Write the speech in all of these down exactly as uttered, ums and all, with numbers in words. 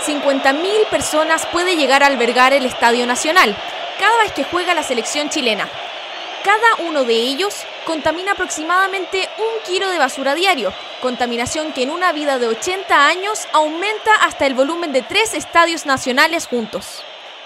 cincuenta mil personas puede llegar a albergar el Estadio Nacional cada vez que juega la selección chilena. Cada uno de ellos contamina aproximadamente un kilo de basura diario, contaminación que en una vida de ochenta años aumenta hasta el volumen de tres estadios nacionales juntos.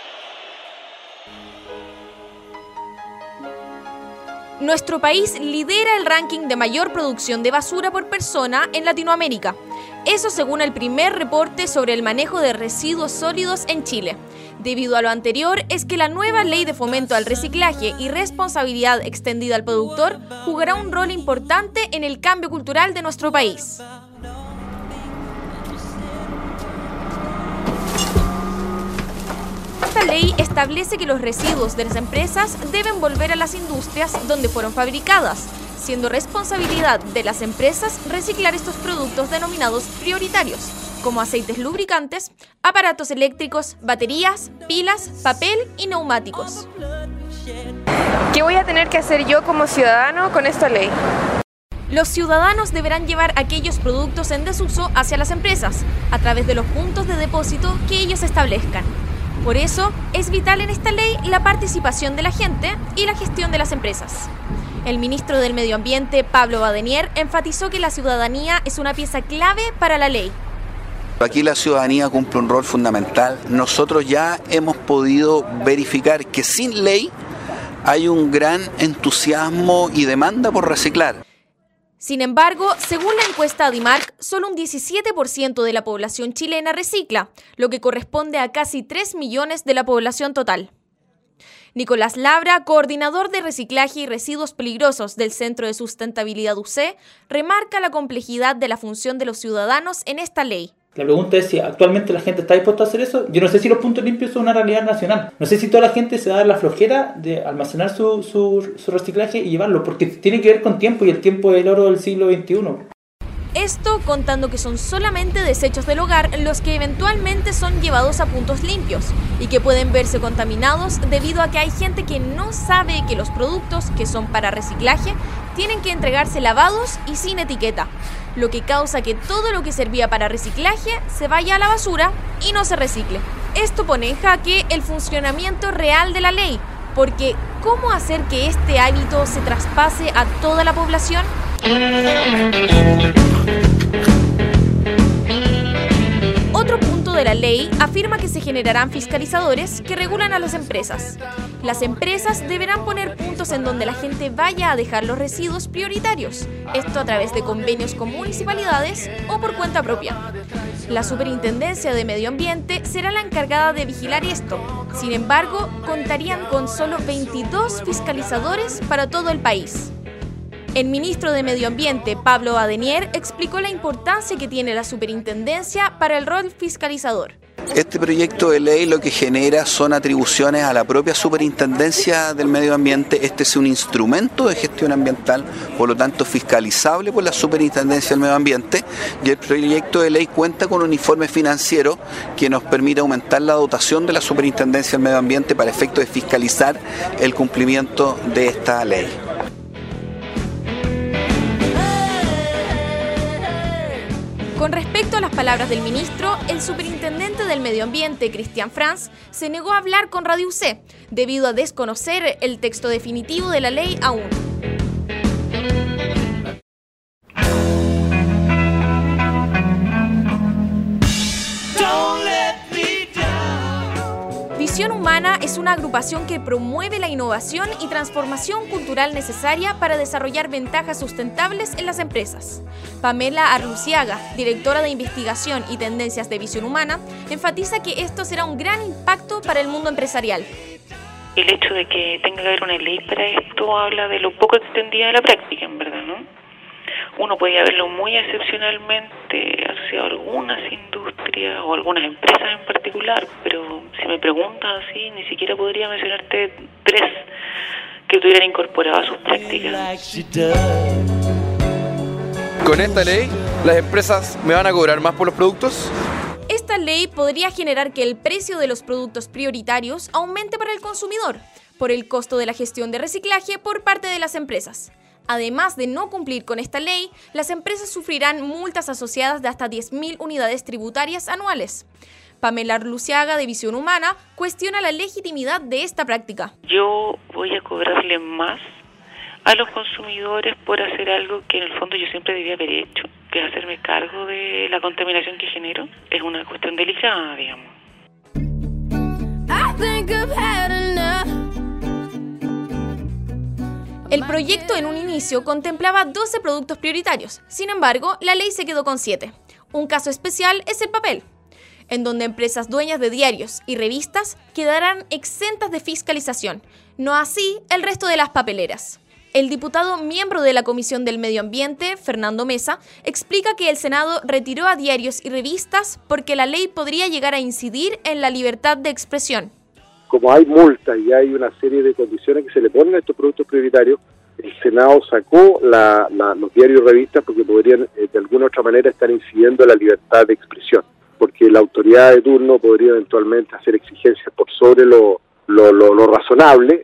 Nuestro país lidera el ranking de mayor producción de basura por persona en Latinoamérica. Eso según el primer reporte sobre el manejo de residuos sólidos en Chile. Debido a lo anterior, es que la nueva ley de fomento al reciclaje y responsabilidad extendida al productor jugará un rol importante en el cambio cultural de nuestro país. Esta ley establece que los residuos de las empresas deben volver a las industrias donde fueron fabricadas, siendo responsabilidad de las empresas reciclar estos productos denominados prioritarios, como aceites lubricantes, aparatos eléctricos, baterías, pilas, papel y neumáticos. ¿Qué voy a tener que hacer yo como ciudadano con esta ley? Los ciudadanos deberán llevar aquellos productos en desuso hacia las empresas, a través de los puntos de depósito que ellos establezcan. Por eso, es vital en esta ley la participación de la gente y la gestión de las empresas. El ministro del Medio Ambiente, Pablo Badenier, enfatizó que la ciudadanía es una pieza clave para la ley. Aquí la ciudadanía cumple un rol fundamental. Nosotros ya hemos podido verificar que sin ley hay un gran entusiasmo y demanda por reciclar. Sin embargo, según la encuesta Adimark, solo un diecisiete por ciento de la población chilena recicla, lo que corresponde a casi tres millones de la población total. Nicolás Labra, coordinador de reciclaje y residuos peligrosos del Centro de Sustentabilidad U C, remarca la complejidad de la función de los ciudadanos en esta ley. La pregunta es si actualmente la gente está dispuesta a hacer eso. Yo no sé si los puntos limpios son una realidad nacional. No sé si toda la gente se va a dar la flojera de almacenar su, su, su reciclaje y llevarlo, porque tiene que ver con tiempo y el tiempo es el oro del siglo veintiuno. Esto contando que son solamente desechos del hogar los que eventualmente son llevados a puntos limpios y que pueden verse contaminados debido a que hay gente que no sabe que los productos que son para reciclaje tienen que entregarse lavados y sin etiqueta, lo que causa que todo lo que servía para reciclaje se vaya a la basura y no se recicle. Esto pone en jaque el funcionamiento real de la ley, porque ¿cómo hacer que este hábito se traspase a toda la población? Otro punto de la ley afirma que se generarán fiscalizadores que regulan a las empresas. Las empresas deberán poner puntos en donde la gente vaya a dejar los residuos prioritarios, esto a través de convenios con municipalidades o por cuenta propia. La Superintendencia de Medio Ambiente será la encargada de vigilar esto. Sin embargo, contarían con solo veintidós fiscalizadores para todo el país. El ministro de Medio Ambiente, Pablo Badenier, explicó la importancia que tiene la superintendencia para el rol fiscalizador. Este proyecto de ley lo que genera son atribuciones a la propia Superintendencia del Medio Ambiente. Este es un instrumento de gestión ambiental, por lo tanto fiscalizable por la Superintendencia del Medio Ambiente, y el proyecto de ley cuenta con un informe financiero que nos permite aumentar la dotación de la Superintendencia del Medio Ambiente para efecto de fiscalizar el cumplimiento de esta ley. Con respecto a las palabras del ministro, el superintendente del Medio Ambiente, Cristian Franz, se negó a hablar con Radio U C, debido a desconocer el texto definitivo de la ley aún. Visión Humana es una agrupación que promueve la innovación y transformación cultural necesaria para desarrollar ventajas sustentables en las empresas. Pamela Arluciaga, directora de investigación y tendencias de Visión Humana, enfatiza que esto será un gran impacto para el mundo empresarial. El hecho de que tenga que haber una ley para esto habla de lo poco extendida de la práctica, en verdad, ¿no? Uno podría verlo muy excepcionalmente asociado a algunas industrias o algunas empresas en particular, pero si me preguntas así, ni siquiera podría mencionarte tres que tuvieran incorporado a sus prácticas. ¿Con esta ley las empresas me van a cobrar más por los productos? Esta ley podría generar que el precio de los productos prioritarios aumente para el consumidor, por el costo de la gestión de reciclaje por parte de las empresas. Además de no cumplir con esta ley, las empresas sufrirán multas asociadas de hasta diez mil unidades tributarias anuales. Pamela Luciaga, de Visión Humana, cuestiona la legitimidad de esta práctica. Yo voy a cobrarle más a los consumidores por hacer algo que en el fondo yo siempre debía haber hecho, que es hacerme cargo de la contaminación que genero. Es una cuestión delicada, digamos. El proyecto en un inicio contemplaba doce productos prioritarios, sin embargo, la ley se quedó con siete. Un caso especial es el papel, en donde empresas dueñas de diarios y revistas quedarán exentas de fiscalización, no así el resto de las papeleras. El diputado miembro de la Comisión del Medio Ambiente, Fernando Mesa, explica que el Senado retiró a diarios y revistas porque la ley podría llegar a incidir en la libertad de expresión. Como hay multas y hay una serie de condiciones que se le ponen a estos productos prioritarios, el Senado sacó la, la, los diarios y revistas porque podrían eh, de alguna u otra manera estar incidiendo en la libertad de expresión, porque la autoridad de turno podría eventualmente hacer exigencias por sobre lo, lo, lo, lo razonable.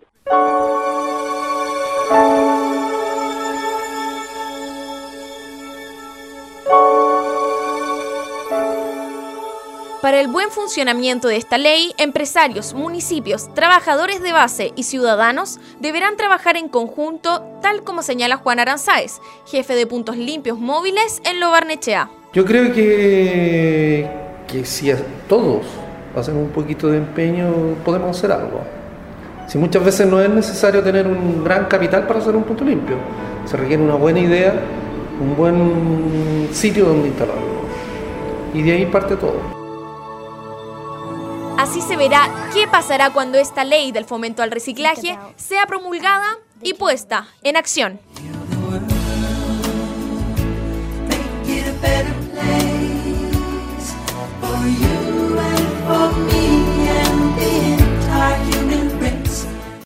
Para el buen funcionamiento de esta ley, empresarios, municipios, trabajadores de base y ciudadanos deberán trabajar en conjunto, tal como señala Juan Aranzáez, jefe de puntos limpios móviles en Lo Barnechea. Yo creo que, que si todos hacemos un poquito de empeño, podemos hacer algo. Si muchas veces no es necesario tener un gran capital para hacer un punto limpio, se requiere una buena idea, un buen sitio donde instalarlo. Y de ahí parte todo. Así se verá qué pasará cuando esta ley del fomento al reciclaje sea promulgada y puesta en acción. Make it a better place for you.